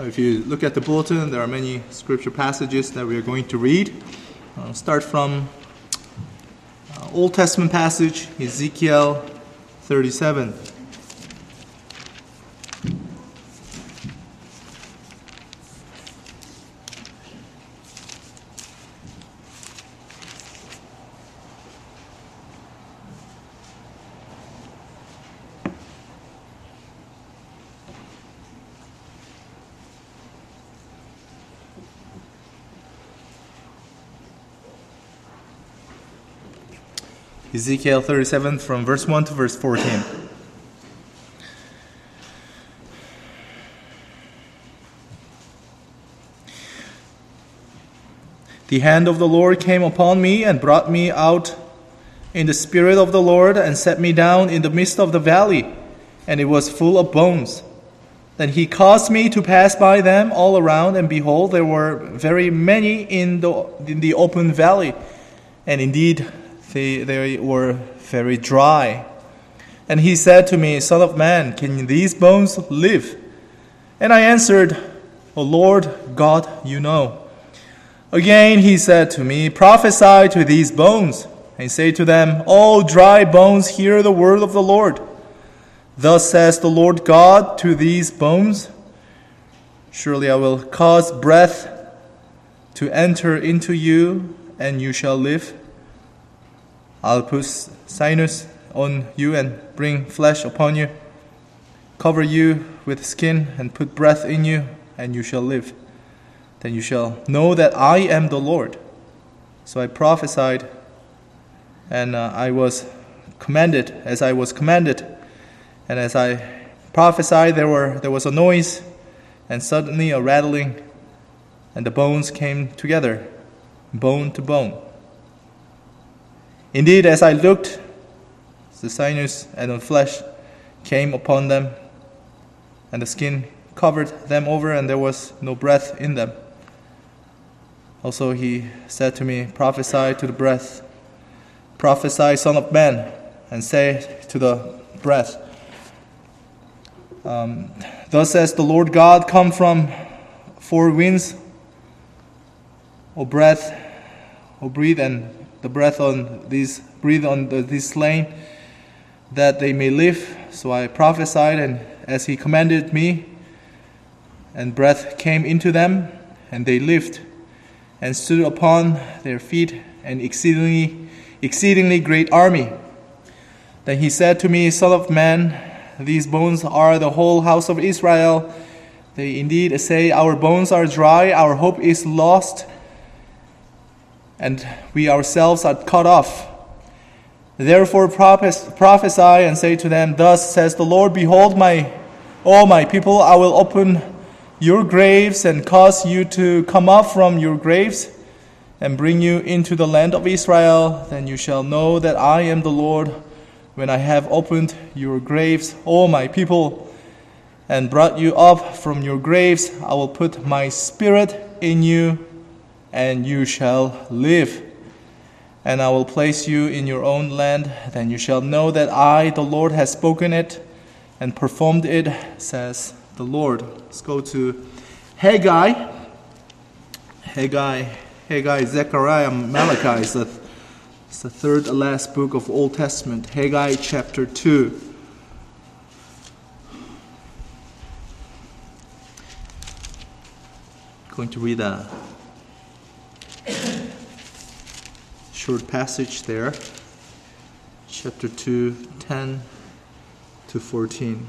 If you look at the bulletin, there are many scripture passages that we are going to read. Start from Old Testament passage, Ezekiel 37. Ezekiel 37 from verse 1 to verse 14. The hand of the Lord came upon me and brought me out in the spirit of the Lord and set me down in the midst of the valley, and it was full of bones. Then he caused me to pass by them all around, and behold, there were very many in the open valley, and indeed they were very dry. And he said to me, Son of man, can these bones live? And I answered, O Lord God, you know. Again he said to me, Prophesy to these bones, and say to them, O dry bones, hear the word of the Lord. Thus says the Lord God to these bones, Surely I will cause breath to enter into you, and you shall live. I'll put sinews on you and bring flesh upon you, cover you with skin and put breath in you, and you shall live. Then you shall know that I am the Lord. So I prophesied, and I was commanded, as I was commanded. And as I prophesied, there was a noise, and suddenly a rattling, and the bones came together, bone to bone. Indeed, as I looked, the sinews and the flesh came upon them, and the skin covered them over, and there was no breath in them. Also he said to me, Prophesy to the breath. Prophesy, Son of man, and say to the breath, Thus says the Lord God, Come from four winds, O breath, O breathe, and the breath on these slain, that they may live. So I prophesied, and as he commanded me, and breath came into them, and they lived, and stood upon their feet, an exceedingly great army. Then he said to me, Son of man, these bones are the whole house of Israel. They indeed say, Our bones are dry, our hope is lost, and we ourselves are cut off. Therefore prophesy and say to them, Thus says the Lord, Behold, O my people, I will open your graves and cause you to come up from your graves and bring you into the land of Israel. Then you shall know that I am the Lord, when I have opened your graves, O my people, and brought you up from your graves. I will put my spirit in you, and you shall live. And I will place you in your own land. Then you shall know that I, the Lord, has spoken it and performed it, says the Lord. Let's go to Haggai, Zechariah, Malachi. It's the third and last book of Old Testament. Haggai chapter 2. I'm going to read a short passage there. Chapter 2, 10 to 14.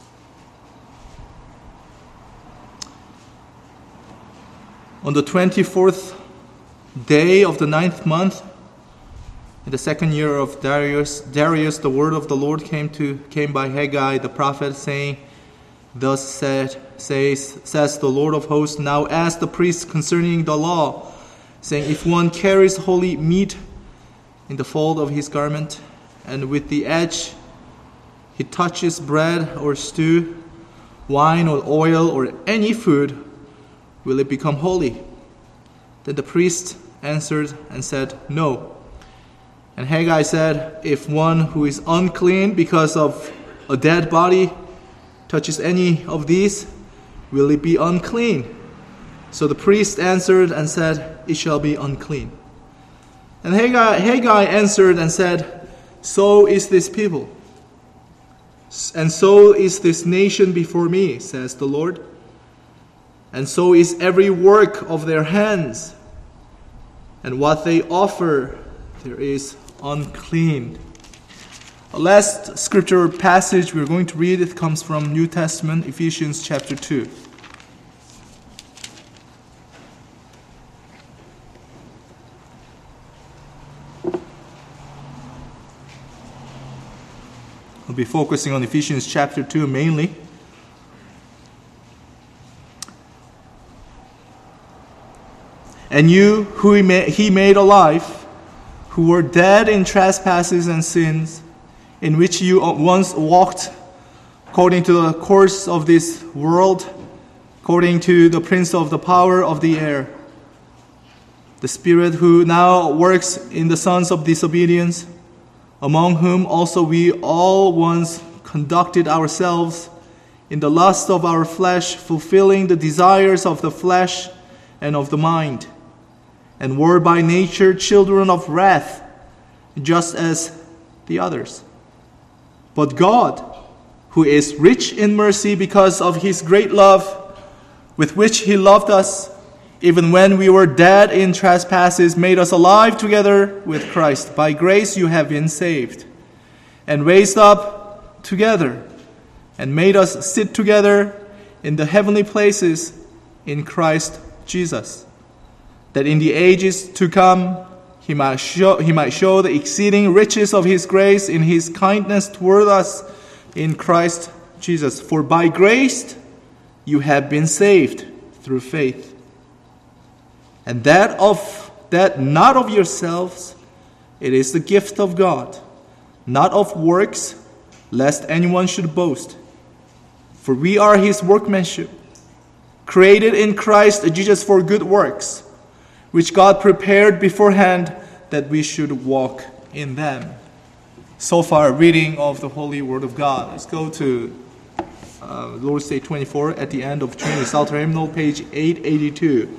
On the 24th day of the 9th month, in the second year of Darius, the word of the Lord came by Haggai the prophet, saying, Thus says the Lord of hosts, Now ask the priests concerning the law, saying, If one carries holy meat in the fold of his garment, and with the edge he touches bread or stew, wine or oil or any food, will it become holy? Then the priest answered and said, No. And Haggai said, If one who is unclean because of a dead body touches any of these, will it be unclean? So the priest answered and said, it shall be unclean. And Haggai answered and said, so is this people, and so is this nation before me, says the Lord. And so is every work of their hands, and what they offer there is unclean. The last scripture passage we're going to read, it comes from New Testament, Ephesians chapter 2. We'll be focusing on Ephesians chapter 2 mainly. And you, who he made alive, who were dead in trespasses and sins, in which you once walked according to the course of this world, according to the prince of the power of the air, the spirit who now works in the sons of disobedience, among whom also we all once conducted ourselves in the lust of our flesh, fulfilling the desires of the flesh and of the mind, and were by nature children of wrath, just as the others. But God, who is rich in mercy because of his great love with which he loved us, even when we were dead in trespasses, made us alive together with Christ. By grace you have been saved, and raised up together, and made us sit together in the heavenly places in Christ Jesus, that in the ages to come he might show the exceeding riches of his grace in his kindness toward us in Christ Jesus. For by grace you have been saved through faith. And that not of yourselves, it is the gift of God, not of works, lest anyone should boast. For we are his workmanship, created in Christ Jesus for good works, which God prepared beforehand that we should walk in them. So far, reading of the Holy Word of God. Let's go to Lord's Day 24 at the end of Trinity Psalter Hymnal, page 882.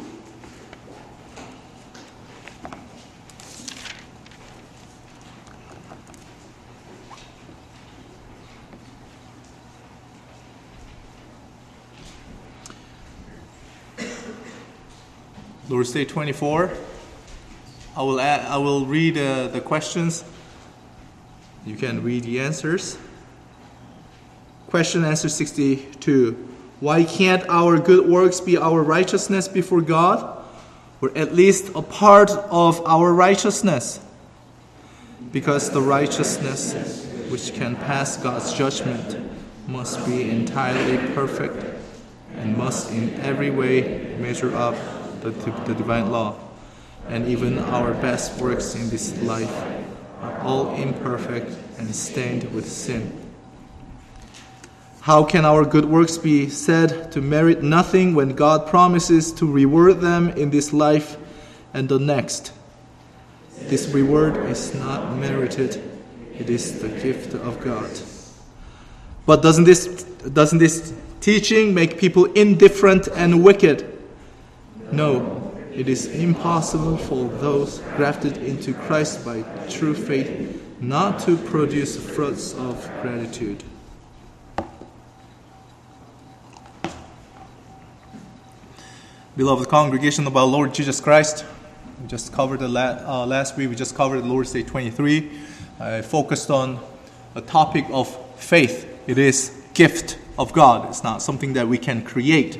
Lord's Day 24. I will read the questions. You can read the answers. Question answer 62. Why can't our good works be our righteousness before God, or at least a part of our righteousness? Because the righteousness which can pass God's judgment must be entirely perfect and must in every way measure up the divine law. And even our best works in this life are all imperfect and stained with sin. How can our good works be said to merit nothing when God promises to reward them in this life and the next? This reward is not merited, it is the gift of God. But doesn't this teaching make people indifferent and wicked? No. It is impossible for those grafted into Christ by true faith not to produce fruits of gratitude. Beloved congregation of our Lord Jesus Christ, we just covered last week. We just covered Lord's Day 23. I focused on the topic of faith. It is gift of God. It's not something that we can create.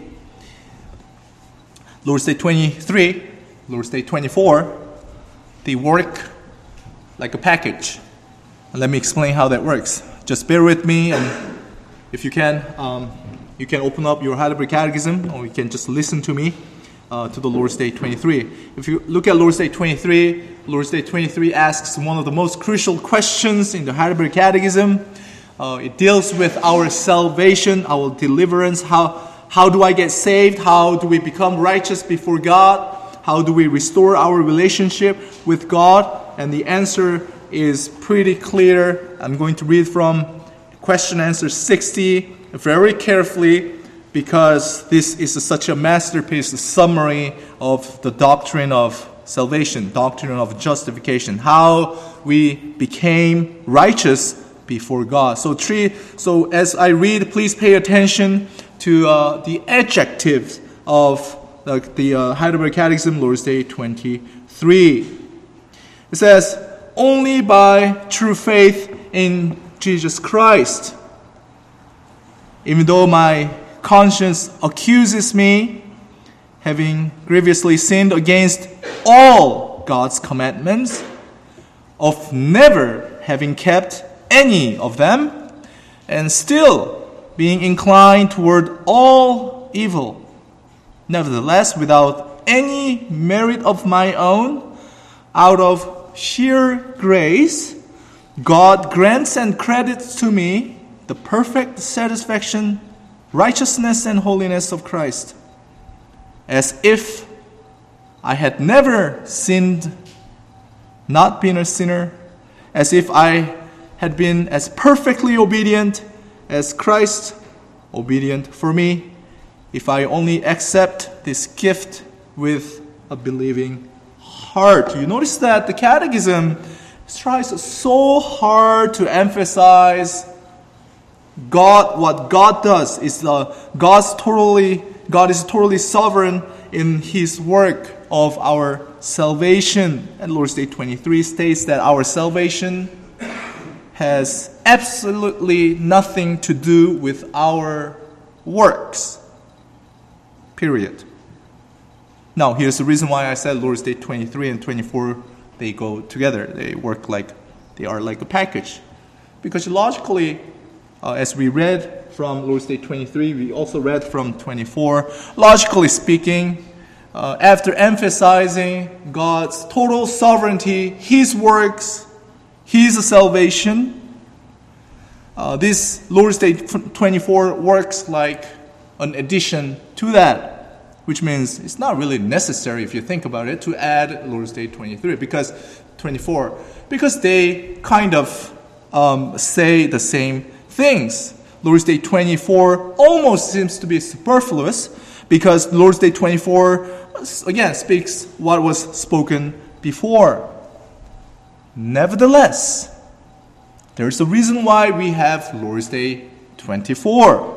Lord's Day 23, Lord's Day 24, they work like a package. And let me explain how that works. Just bear with me, and if you can open up your Heidelberg Catechism, or you can just listen to me to the Lord's Day 23. If you look at Lord's Day 23 asks one of the most crucial questions in the Heidelberg Catechism. It deals with our salvation, our deliverance, how do I get saved? How do we become righteous before God? How do we restore our relationship with God? And the answer is pretty clear. I'm going to read from question answer 60 very carefully. because this is such a masterpiece summary of the doctrine of salvation, doctrine of justification, how we became righteous before God. So as I read, please pay attention to the adjectives of the Heidelberg Catechism, Lord's Day 23. It says, only by true faith in Jesus Christ, even though my conscience accuses me, having grievously sinned against all God's commandments, of never having kept any of them, and still being inclined toward all evil. Nevertheless, without any merit of my own, out of sheer grace, God grants and credits to me the perfect satisfaction, righteousness, and holiness of Christ, as if I had never sinned, not been a sinner, as if I had been as perfectly obedient as Christ obedient for me, if I only accept this gift with a believing heart. You notice that the Catechism tries so hard to emphasize God. What God does is God is totally sovereign in His work of our salvation. And Lord's Day 23 states that our salvation has absolutely nothing to do with our works. Period. Now, here's the reason why I said Lord's Day 23 and 24, they go together. They are like a package. Because logically, as we read from Lord's Day 23, we also read from 24. Logically speaking, after emphasizing God's total sovereignty, His works, His salvation, this Lord's Day 24 works like an addition to that, which means it's not really necessary, if you think about it, to add Lord's Day 23 because 24, because they kind of say the same things. Lord's Day 24 almost seems to be superfluous because Lord's Day 24 again speaks what was spoken before. Nevertheless, there's a reason why we have Lord's Day 24.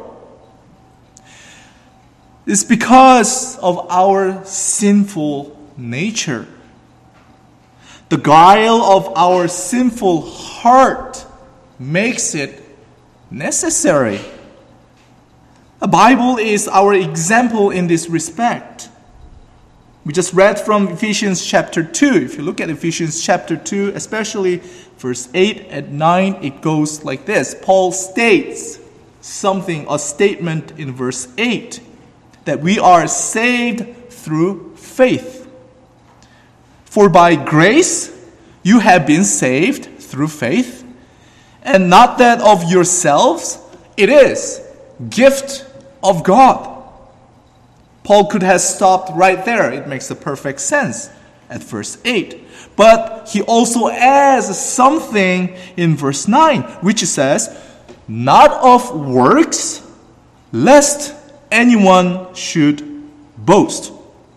It's because of our sinful nature. The guile of our sinful heart makes it necessary. The Bible is our example in this respect. We just read from Ephesians chapter 2. If you look at Ephesians chapter 2, especially verse 8 and 9, it goes like this. Paul states a statement in verse 8, that we are saved through faith. For by grace you have been saved through faith, and not that of yourselves, it is gift of God. Paul could have stopped right there. It makes a perfect sense at verse 8. But he also adds something in verse 9, which says, not of works, lest anyone should boast.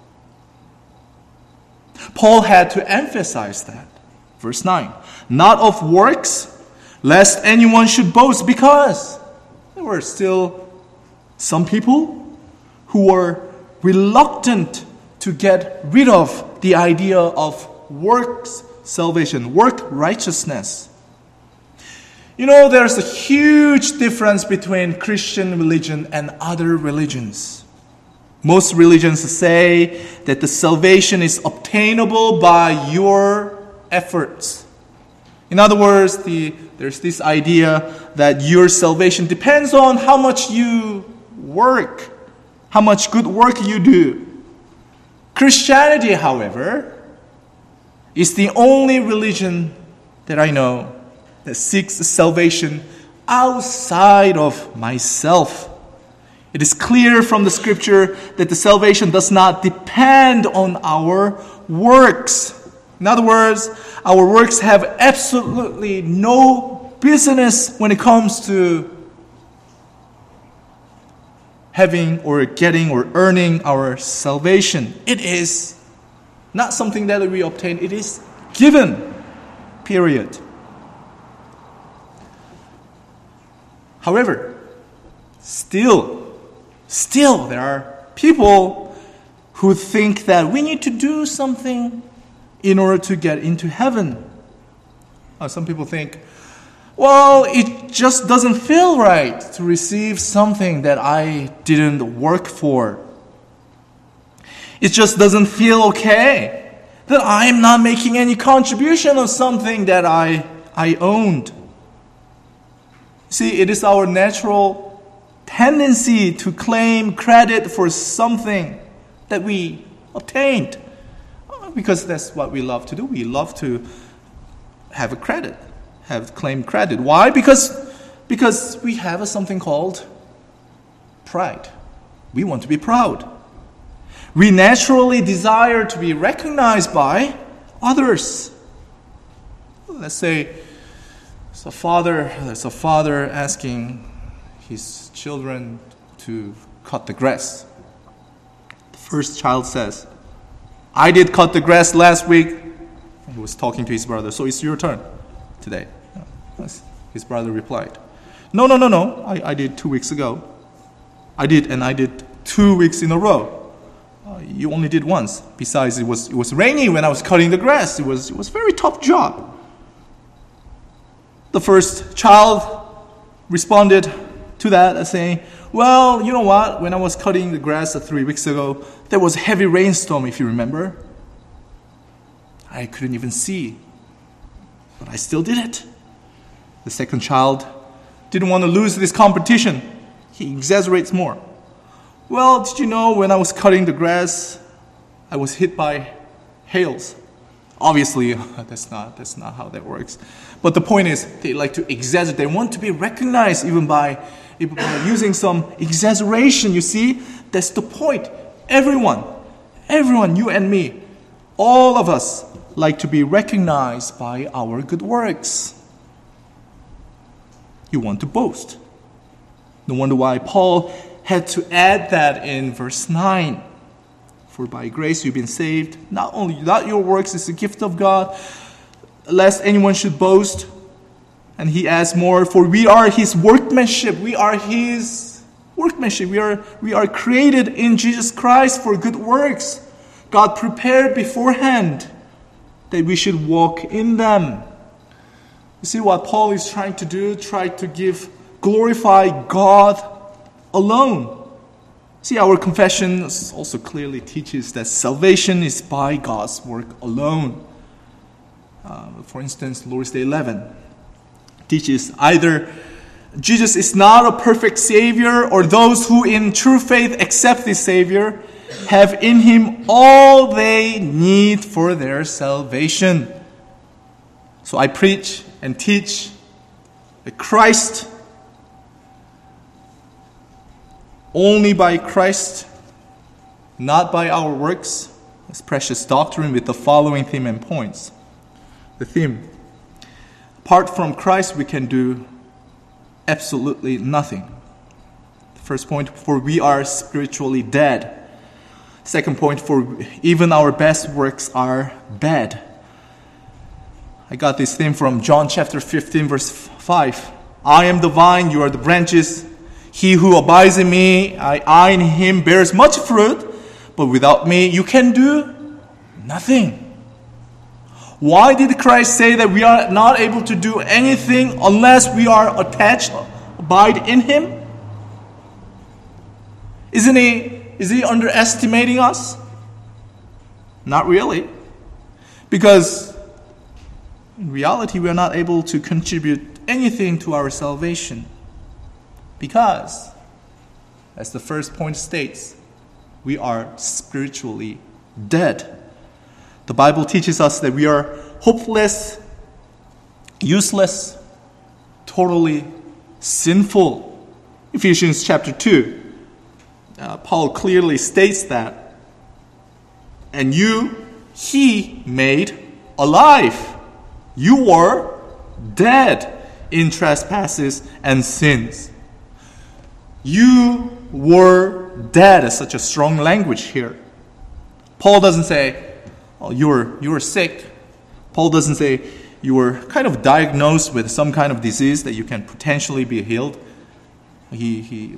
Paul had to emphasize that. Verse 9. Not of works, lest anyone should boast, because there were still some people who were reluctant to get rid of the idea of works salvation, work righteousness. You know, there's a huge difference between Christian religion and other religions. Most religions say that the salvation is obtainable by your efforts. In other words, there's this idea that your salvation depends on how much you work, how much good work you do. Christianity, however, is the only religion that I know that seeks salvation outside of myself. It is clear from the scripture that the salvation does not depend on our works. In other words, our works have absolutely no business when it comes to having or getting or earning our salvation. It is not something that we obtain. It is given. Period. However, still there are people who think that we need to do something in order to get into heaven. Some people think, well, it just doesn't feel right to receive something that I didn't work for. It just doesn't feel okay that I'm not making any contribution of something that I owned. See, it is our natural tendency to claim credit for something that we obtained. Because that's what we love to do. We love to have a credit, claim credit. Why? Because we have something called pride. We want to be proud. We naturally desire to be recognized by others. Let's say there's a father asking his children to cut the grass. The first child says, I did cut the grass last week. He was talking to his brother, so it's your turn today. His brother replied, No, I did 2 weeks ago. I did 2 weeks in a row. You only did once. Besides, it was rainy when I was cutting the grass. It was a very tough job. The first child responded to that saying, well, you know what? When I was cutting the grass 3 weeks ago, there was a heavy rainstorm, if you remember. I couldn't even see, but I still did it. The second child didn't want to lose this competition. He exaggerates more. Well, did you know when I was cutting the grass, I was hit by hails? Obviously, that's not how that works. But the point is, they like to exaggerate. They want to be recognized even by using some exaggeration. You see, that's the point. Everyone, you and me, all of us like to be recognized by our good works. You want to boast. No wonder why Paul had to add that in verse 9. For by grace you've been saved, not your works, it's a gift of God, lest anyone should boast. And he adds more, for we are his workmanship. We are his workmanship. We are created in Jesus Christ for good works. God prepared beforehand that we should walk in them. You see what Paul is trying to do? Try to glorify God alone. See, our confession also clearly teaches that salvation is by God's work alone. For instance, Lord's Day 11 teaches either Jesus is not a perfect Savior, or those who in true faith accept this Savior have in Him all they need for their salvation. So I preach and teach that Christ, only by Christ, not by our works, this precious doctrine with the following theme and points. The theme: apart from Christ, we can do absolutely nothing. The first point, for we are spiritually dead. Second point, for even our best works are bad. I got this theme from John chapter 15, verse 5. I am the vine, you are the branches. He who abides in me, I in him, bears much fruit. But without me, you can do nothing. Why did Christ say that we are not able to do anything unless we are attached, abide in him? Is he underestimating us? Not really. Because in reality, we are not able to contribute anything to our salvation. Because, as the first point states, we are spiritually dead. The Bible teaches us that we are hopeless, useless, totally sinful. Ephesians chapter 2, Paul clearly states that. And he made alive. You were dead in trespasses and sins. You were dead. Such a strong language here. Paul doesn't say, oh, you were sick. Paul doesn't say you were kind of diagnosed with some kind of disease that you can potentially be healed. He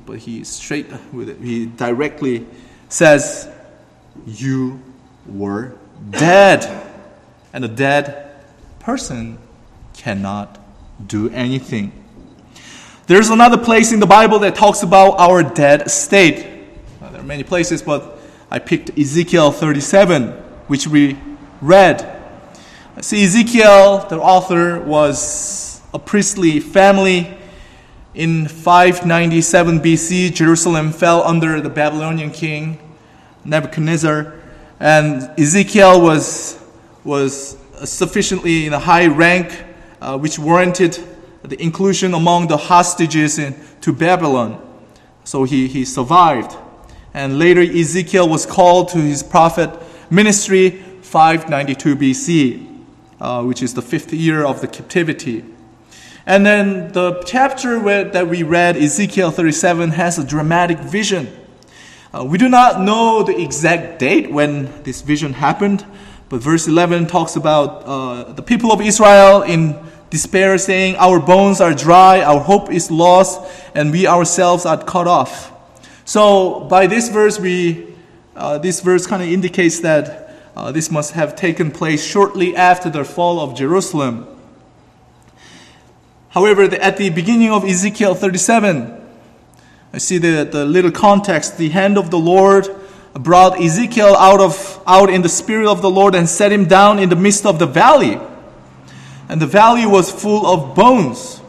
directly says, you were dead. And a dead person cannot do anything. There's another place in the Bible that talks about our dead state. There are many places, but I picked Ezekiel 37, which we read. See, Ezekiel, the author, was a priestly family. In 597 BC, Jerusalem fell under the Babylonian king, Nebuchadnezzar, and Ezekiel was sufficiently in a high rank, which warranted the inclusion among the hostages to Babylon. So he survived. And later Ezekiel was called to his prophet ministry 592 BC, which is the 5th year of the captivity. And then the chapter that we read, Ezekiel 37, has a dramatic vision. We do not know the exact date when this vision happened, but verse 11 talks about the people of Israel in despair saying, our bones are dry, our hope is lost, and we ourselves are cut off. So by this verse, this verse kind of indicates that this must have taken place shortly after the fall of Jerusalem. However, at the beginning of Ezekiel 37, I see the little context. The hand of the Lord brought Ezekiel out in the spirit of the Lord and set him down in the midst of the valley. And the valley was full of bones.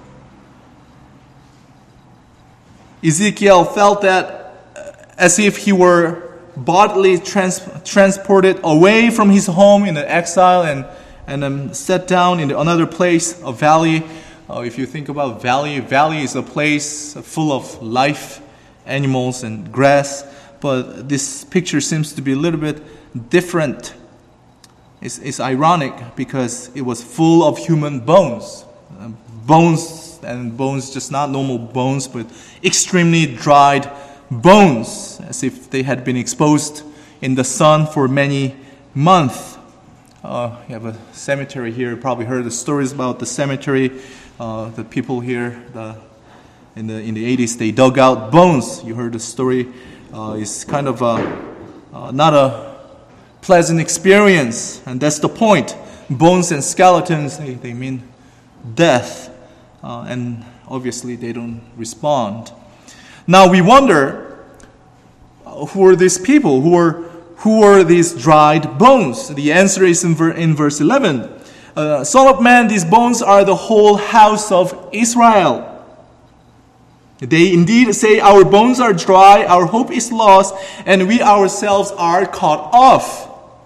Ezekiel felt that as if he were bodily transported away from his home in the exile and then set down in another place, a valley. If you think about valley is a place full of life, animals and grass. But this picture seems to be a little bit different. It's ironic because it was full of human bones. Bones, just not normal bones, but extremely dried bones, as if they had been exposed in the sun for many months. You have a cemetery here. You probably heard the stories about the cemetery. The people here in the 80s, they dug out bones. You heard the story. It's kind of not a pleasant experience, and that's the point. Bones and skeletons, they mean death, and obviously they don't respond. Now we wonder, who are these people? Who are these dried bones? The answer is in verse 11. Son of man, these bones are the whole house of Israel. They indeed say, our bones are dry, our hope is lost, and we ourselves are cut off.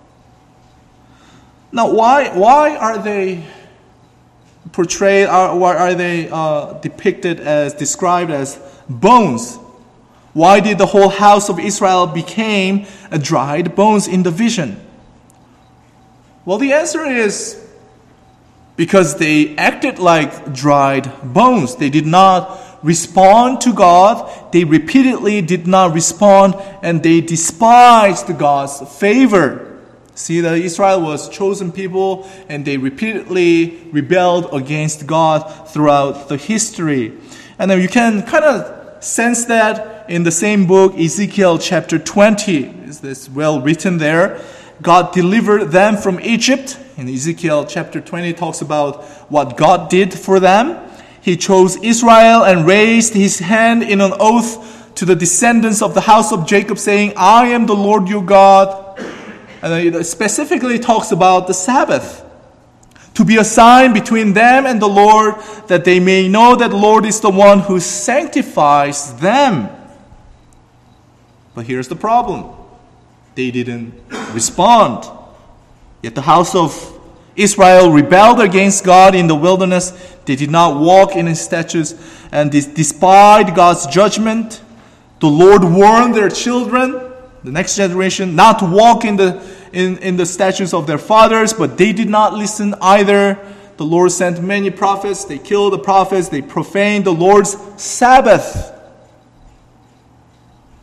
Now, why are they portrayed, why are they described as bones? Why did the whole house of Israel become dried bones in the vision? Well, the answer is because they acted like dried bones. They did not respond to God. They repeatedly did not respond, and they despised God's favor. See, that Israel was chosen people, and they repeatedly rebelled against God throughout the history. And then you can kind of sense that in the same book, Ezekiel chapter 20. Is this well written there? God delivered them from Egypt. In Ezekiel chapter 20, it talks about what God did for them. He chose Israel and raised his hand in an oath to the descendants of the house of Jacob, saying, I am the Lord your God. And it specifically talks about the Sabbath, to be a sign between them and the Lord, that they may know that the Lord is the one who sanctifies them. But here's the problem. They didn't respond. Yet the house of Israel rebelled against God in the wilderness. They did not walk in his statutes, and despite God's judgment, the Lord warned their children, the next generation, not to walk in the statutes of their fathers, but they did not listen either. The Lord sent many prophets. They killed the prophets. They profaned the Lord's Sabbath.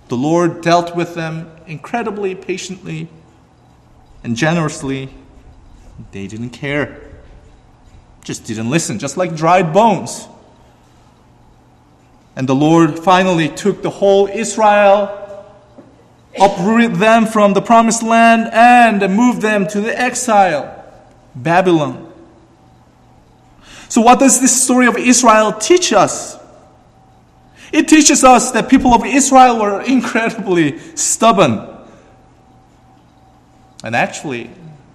The Lord dealt with them incredibly patiently and generously. They didn't care. Just didn't listen, just like dried bones. And the Lord finally took the whole Israel, uprooted them from the promised land, and moved them to the exile, Babylon. So what does this story of Israel teach us? It teaches us that people of Israel were incredibly stubborn. And actually,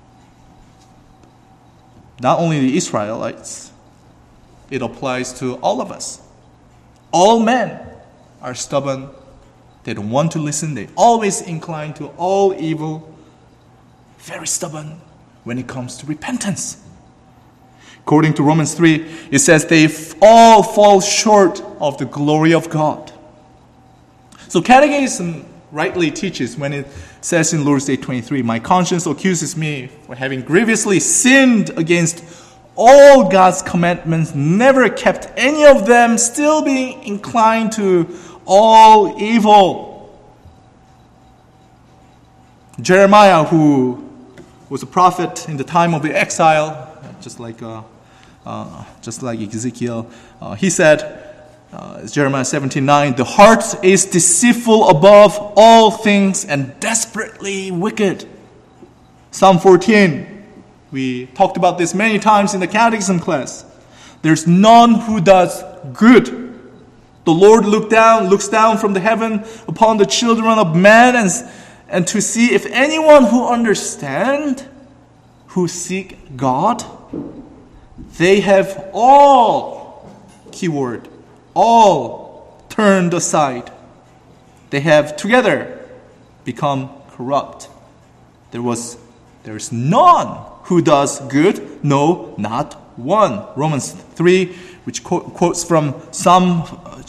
not only the Israelites, it applies to all of us. All men are stubborn. They don't want to listen. They always incline to all evil. Very stubborn when it comes to repentance. According to Romans 3, it says they all fall short of the glory of God. So Catechism rightly teaches when it says in Lord's Day 23, my conscience accuses me for having grievously sinned against all God's commandments, never kept any of them, still being inclined to all evil. Jeremiah, who was a prophet in the time of the exile, just like Ezekiel, he said, Jeremiah 17:9, the heart is deceitful above all things and desperately wicked. Psalm 14, we talked about this many times in the catechism class. There's none who does good. The Lord looks down from the heaven upon the children of man and to see if anyone who understand, who seek God, they have all, keyword, all turned aside. They have together become corrupt. There's none who does good, no, not one. Romans 3, which quotes from Psalm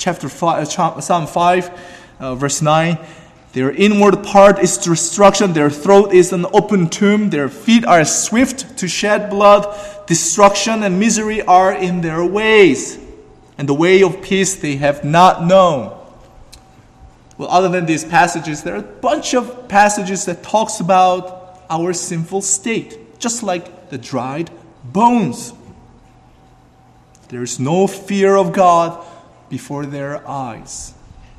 5, verse 9. Their inward part is destruction, their throat is an open tomb, their feet are swift to shed blood, destruction and misery are in their ways, and the way of peace they have not known. Well, other than these passages, there are a bunch of passages that talks about our sinful state, just like the dried bones. There is no fear of God before their eyes.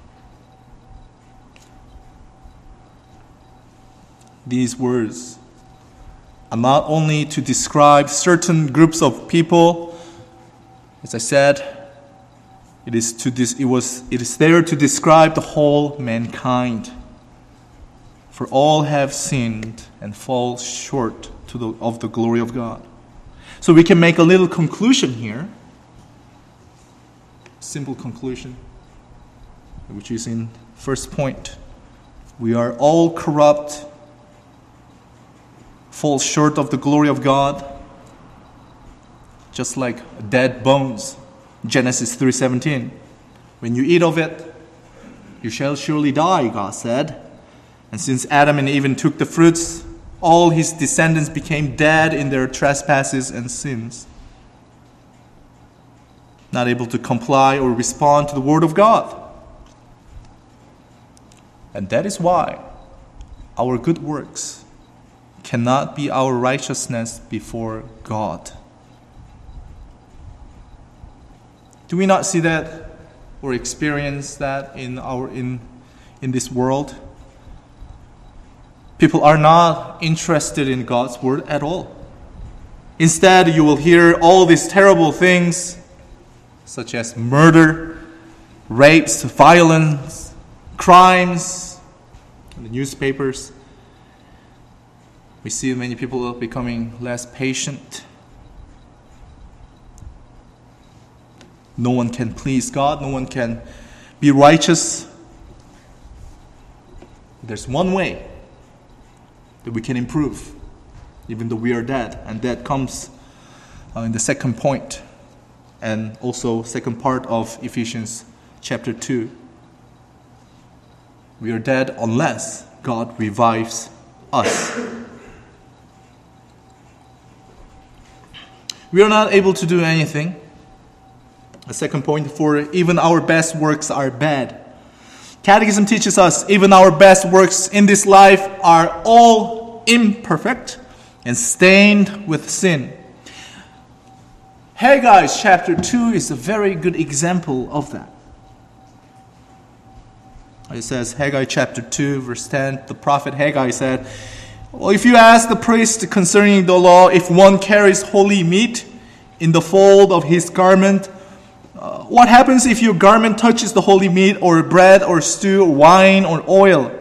These words are not only to describe certain groups of people. As I said, it is there to describe the whole mankind. For all have sinned and fall short of the glory of God. So we can make a little conclusion here. Simple conclusion, which is in first point. We are all corrupt, fall short of the glory of God, just like dead bones. Genesis 3:17. When you eat of it, you shall surely die, God said. And since Adam and Eve took the fruits, all his descendants became dead in their trespasses and sins, not able to comply or respond to the word of God. And that is why our good works cannot be our righteousness before God. Do we not see that or experience that in this world? People are not interested in God's word at all. Instead, you will hear all these terrible things, such as murder, rapes, violence, crimes, in the newspapers. We see many people becoming less patient. No one can please God. No one can be righteous. There's one way that we can improve, even though we are dead. And that comes in the second point, and also second part of Ephesians chapter 2. We are dead unless God revives us. We are not able to do anything. The second point, for even our best works are bad. Catechism teaches us even our best works in this life are all imperfect and stained with sin. Haggai chapter 2 is a very good example of that. It says, Haggai chapter 2, verse 10, the prophet Haggai said, well, if you ask the priest concerning the law, if one carries holy meat in the fold of his garment, what happens if your garment touches the holy meat or bread or stew or wine or oil?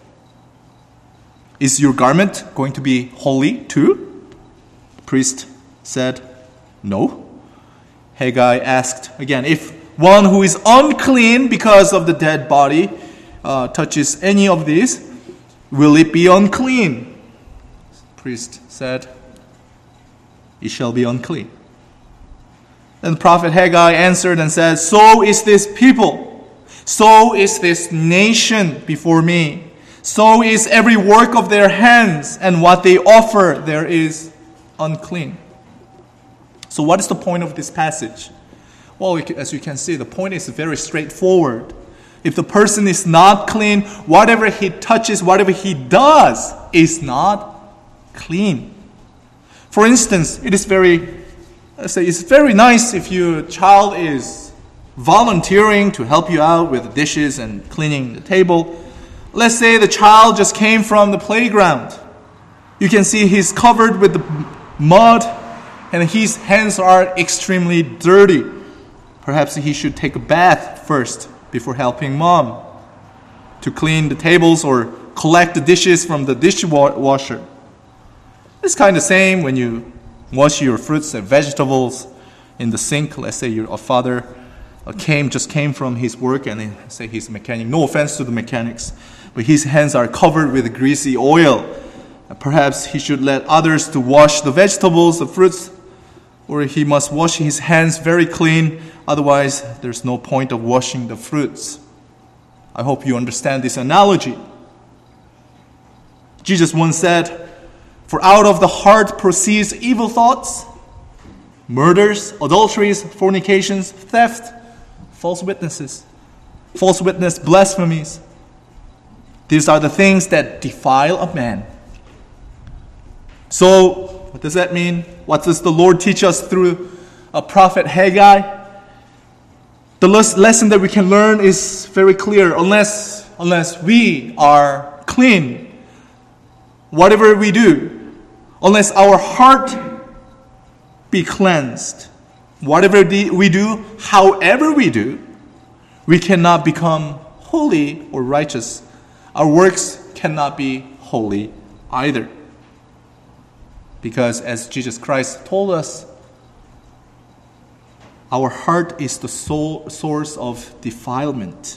Is your garment going to be holy too? The priest said, no. Haggai asked again, if one who is unclean because of the dead body touches any of these, will it be unclean? The priest said, it shall be unclean. Then the prophet Haggai answered and said, so is this people, so is this nation before me, so is every work of their hands, and what they offer there is unclean. So what is the point of this passage? Well, as you can see, the point is very straightforward. If the person is not clean, whatever he touches, whatever he does is not clean. For instance, it's very nice if your child is volunteering to help you out with the dishes and cleaning the table. Let's say the child just came from the playground. You can see he's covered with the mud and his hands are extremely dirty. Perhaps he should take a bath first before helping mom to clean the tables or collect the dishes from the dishwasher. It's kind of the same when you wash your fruits and vegetables in the sink. Let's say your father just came from his work and say he's a mechanic. No offense to the mechanics, but his hands are covered with greasy oil. Perhaps he should let others to wash the vegetables, the fruits, or he must wash his hands very clean. Otherwise, there's no point of washing the fruits. I hope you understand this analogy. Jesus once said, for out of the heart proceeds evil thoughts, murders, adulteries, fornications, theft, false witness, blasphemies. These are the things that defile a man. So, what does that mean? What does the Lord teach us through a prophet Haggai? The lesson that we can learn is very clear. Unless we are clean, whatever we do, unless our heart be cleansed, whatever we do, however we do, we cannot become holy or righteous. Our works cannot be holy either. Because as Jesus Christ told us, our heart is the source of defilement.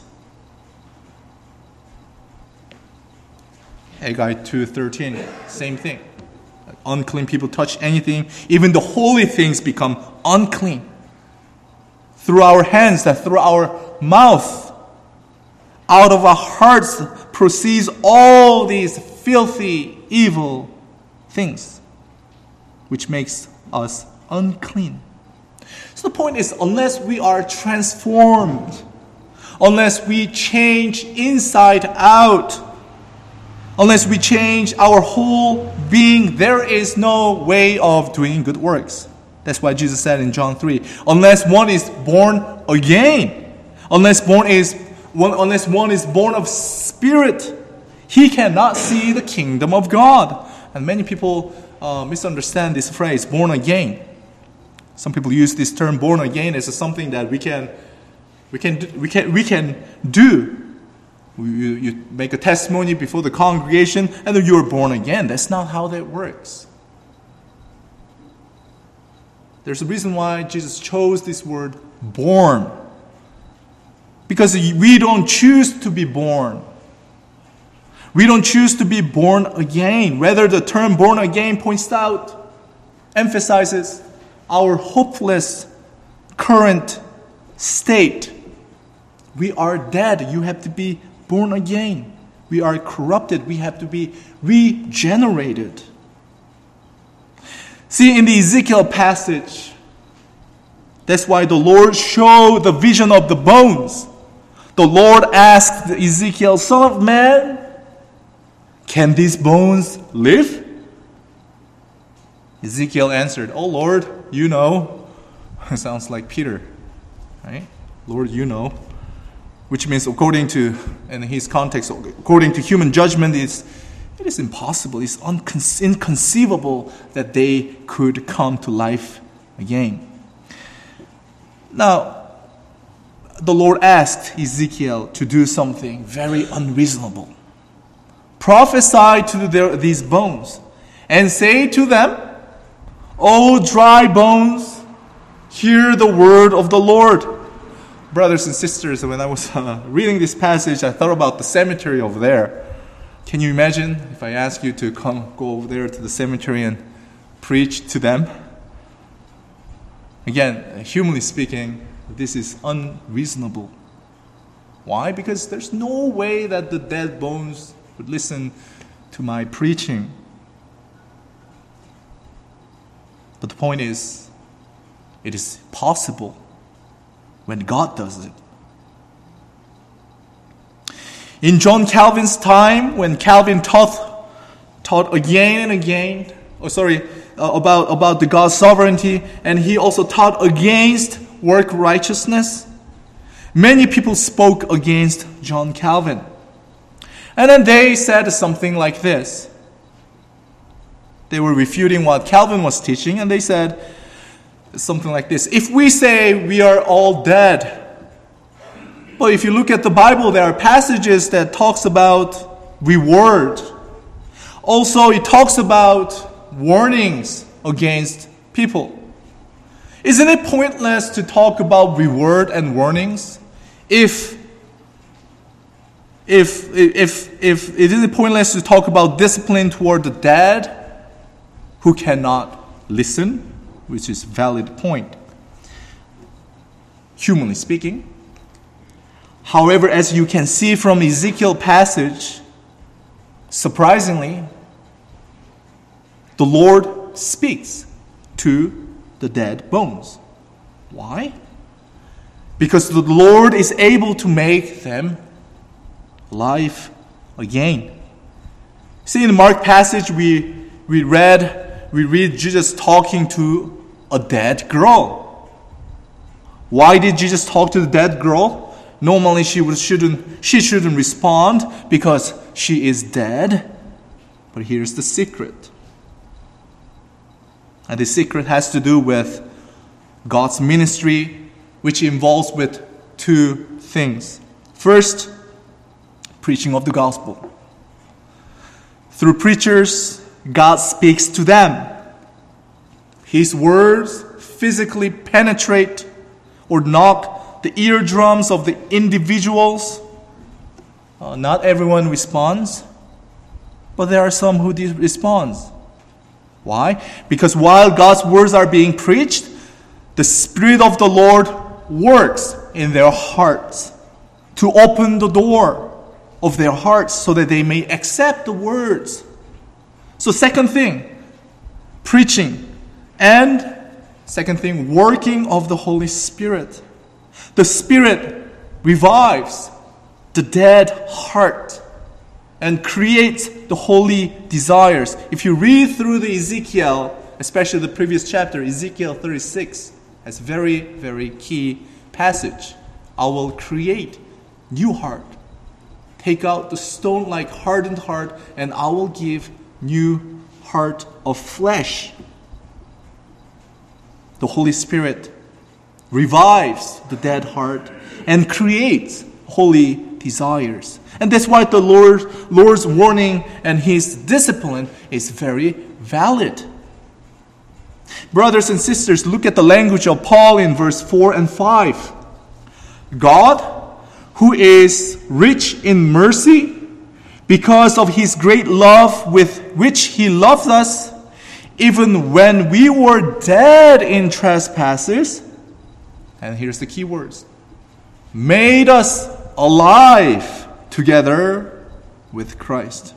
Haggai 2:13, same thing. Unclean people touch anything, even the holy things become unclean. Through our hands, through our mouth, out of our hearts proceeds all these filthy, evil things, which makes us unclean. So the point is, unless we are transformed, unless we change inside out, unless we change our whole being, there is no way of doing good works. That's why Jesus said in John 3, unless one is born again, unless one is born of spirit, he cannot see the kingdom of God. And many people misunderstand this phrase, born again. Some people use this term born again as something that we can do. You make a testimony before the congregation and then you are born again. That's not how that works. There's a reason why Jesus chose this word born. Because we don't choose to be born. We don't choose to be born again. Rather, the term born again emphasizes our hopeless current state. We are dead. You have to be born again. We are corrupted. We have to be regenerated. See, in the Ezekiel passage, that's why the Lord showed the vision of the bones. The Lord asked Ezekiel, "Son of man, can these bones live?" Ezekiel answered, "Oh Lord, you know." It sounds like Peter, right? Lord, you know. Which means according to, in his context, according to human judgment, it is impossible, it's inconceivable that they could come to life again. Now, the Lord asked Ezekiel to do something very unreasonable. Prophesy to these bones and say to them, "O dry bones, hear the word of the Lord." Brothers and sisters, when I was reading this passage, I thought about the cemetery over there. Can you imagine if I ask you to go over there to the cemetery and preach to them? Again, humanly speaking, this is unreasonable. Why? Because there's no way that the dead bones would listen to my preaching. But the point is, it is possible when God does it. In John Calvin's time, when Calvin taught again and again, about the God's sovereignty, and he also taught against work righteousness, many people spoke against John Calvin. And then they said something like this. They were refuting what Calvin was teaching, and they said something like this: if we say we are all dead, but if you look at the Bible, there are passages that talks about reward. Also, it talks about warnings against people. Isn't it pointless to talk about reward and warnings? If isn't it pointless to talk about discipline toward the dead who cannot listen? Which is a valid point, humanly speaking. However, as you can see from Ezekiel passage, surprisingly, the Lord speaks to the dead bones. Why? Because the Lord is able to make them alive again. See, in the Mark passage, we read Jesus talking to a dead girl. Why did Jesus talk to the dead girl? Normally she shouldn't respond because she is dead. But here's the secret. And the secret has to do with God's ministry, which involves with two things. First, preaching of the gospel. Through preachers, God speaks to them. His words physically penetrate or knock the eardrums of the individuals. Not everyone responds, but there are some who respond. Why? Because while God's words are being preached, the Spirit of the Lord works in their hearts to open the door of their hearts so that they may accept the words. So second thing, preaching. And second thing, working of the Holy Spirit. The Spirit revives the dead heart and creates the holy desires. If you read through the Ezekiel, especially the previous chapter, Ezekiel 36, that's a very, very key passage. I will create new heart. Take out the stone-like hardened heart, and I will give new heart of flesh. The Holy Spirit revives the dead heart and creates holy desires. And that's why the Lord's warning and His discipline is very valid. Brothers and sisters, look at the language of Paul in verse 4 and 5. God, who is rich in mercy, because of His great love with which He loved us, even when we were dead in trespasses, and here's the key words, made us alive together with Christ.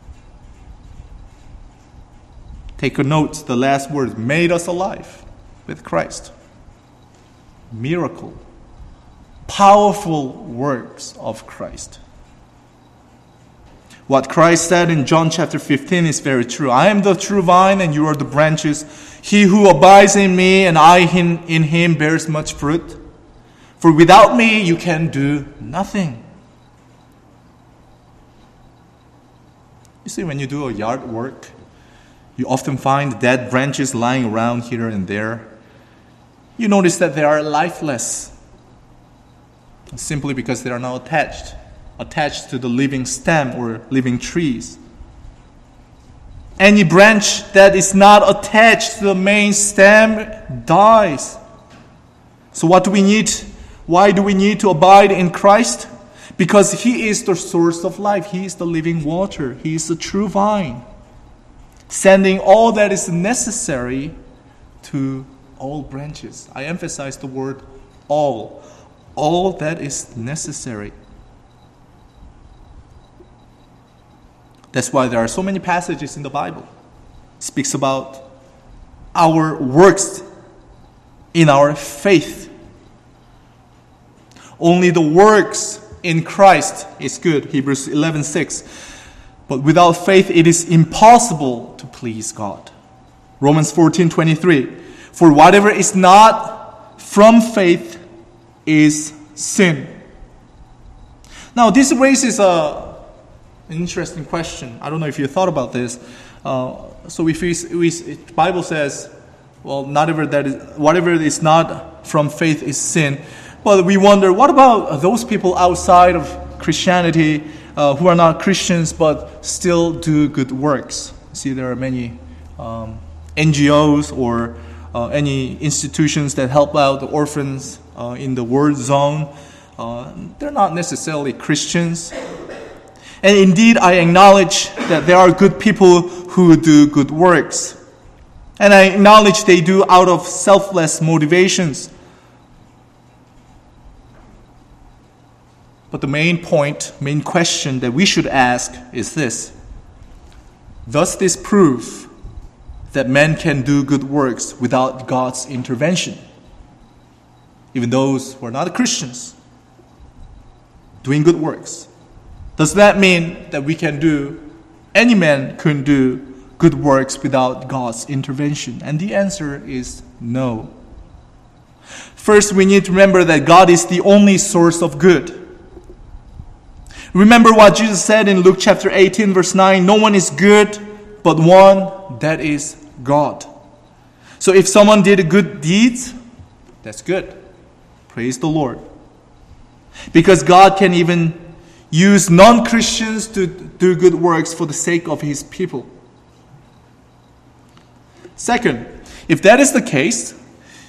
Take a note, the last word, made us alive with Christ. Miracle. powerful works of Christ. What Christ said in John chapter 15 is very true. I am the true vine and you are the branches. He who abides in me and I in him bears much fruit. For without me you can do nothing. You see, when you do a yard work, you often find dead branches lying around here and there. You notice that they are lifeless, simply because they are not attached to the living stem or living trees. Any branch that is not attached to the main stem dies. So what do we need? Why do we need to abide in Christ? Because He is the source of life. He is the living water. He is the true vine, sending all that is necessary to all branches. I emphasize the word all. All that is necessary. That's why there are so many passages in the Bible. It speaks about our works in our faith. Only the works in Christ is good. Hebrews 11:6. But without faith it is impossible to please God. Romans 14:23. For whatever is not from faith is sin. Now this raises an interesting question. I don't know if you thought about this. So if the Bible says, well, whatever is not from faith is sin. But we wonder, what about those people outside of Christianity who are not Christians but still do good works? See, there are many NGOs or any institutions that help out the orphans in the war zone. They're not necessarily Christians. And indeed, I acknowledge that there are good people who do good works. And I acknowledge they do out of selfless motivations. But the main question that we should ask is this. Does this prove that men can do good works without God's intervention? Even those who are not Christians doing good works. Does that mean that any man can do good works without God's intervention? And the answer is no. First, we need to remember that God is the only source of good. Remember what Jesus said in Luke chapter 18, verse 9, no one is good but one, that is God. So if someone did good deeds, that's good. Praise the Lord. Because God can even use non-Christians to do good works for the sake of His people. Second, if that is the case,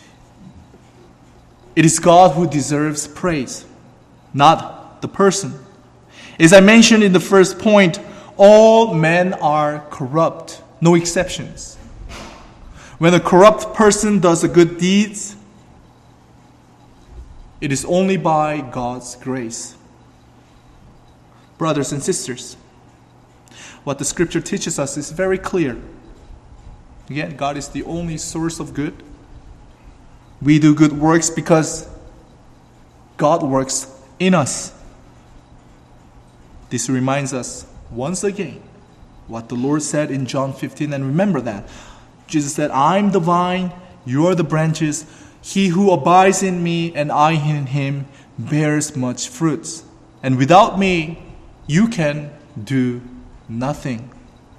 it is God who deserves praise, not the person. As I mentioned in the first point, all men are corrupt, no exceptions. When a corrupt person does a good deeds, it is only by God's grace. Brothers and sisters, what the Scripture teaches us is very clear. Again, God is the only source of good. We do good works because God works in us. This reminds us once again what the Lord said in John 15, and remember that. Jesus said, I'm the vine, you are the branches. He who abides in me and I in him bears much fruits. And without me, you can do nothing.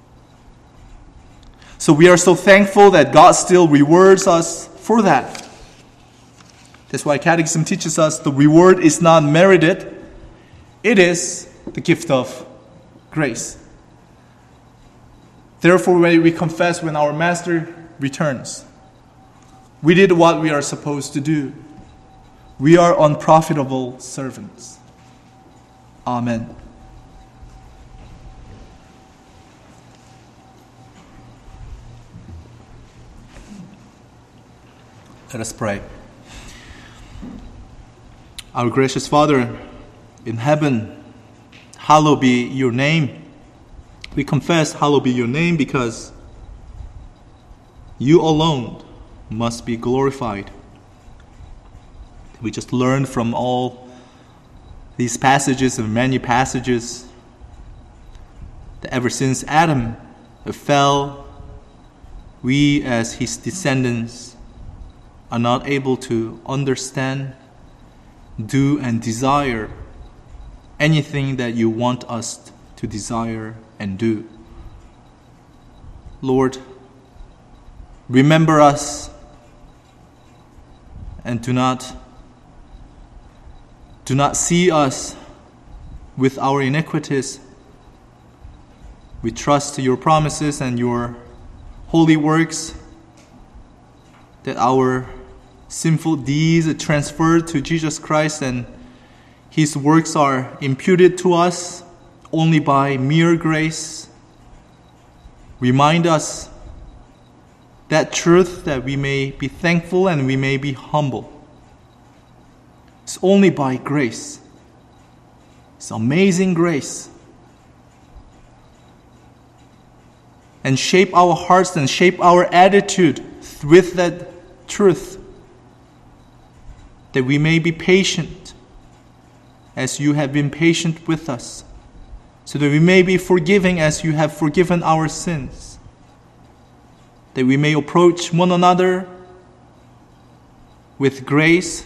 So we are so thankful that God still rewards us for that. That's why Catechism teaches us the reward is not merited. It is the gift of grace. Therefore, when we confess when our Master returns, we did what we are supposed to do. We are unprofitable servants. Amen. Let us pray. Our gracious Father in heaven, hallowed be your name. We confess, hallowed be your name, because you alone must be glorified. We just learned from all these passages and many passages that ever since Adam fell, we as his descendants are not able to understand, do, and desire anything that you want us to desire and do. Lord, remember us and do not see us with our iniquities. We trust your promises and your holy works, that our sinful deeds are transferred to Jesus Christ and his works are imputed to us only by mere grace. Remind us that truth, that we may be thankful and we may be humble. It's only by grace. It's amazing grace. And shape our hearts and shape our attitude with that truth, that we may be patient as you have been patient with us, so that we may be forgiving as you have forgiven our sins, that we may approach one another with grace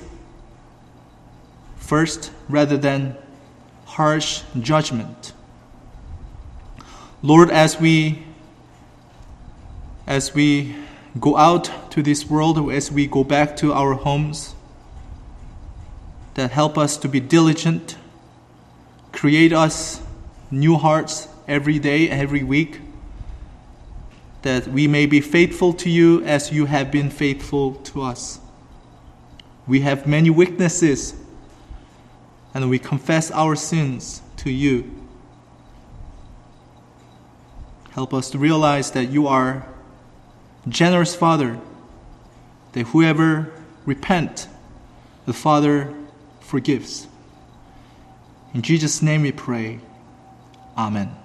first rather than harsh judgment. Lord, as we go out to this world, as we go back to our homes, that help us to be diligent, create us new hearts every day, every week, that we may be faithful to you as you have been faithful to us. We have many weaknesses, and we confess our sins to you. Help us to realize that you are generous Father, that whoever repent, the Father forgives. In Jesus' name we pray. Amen.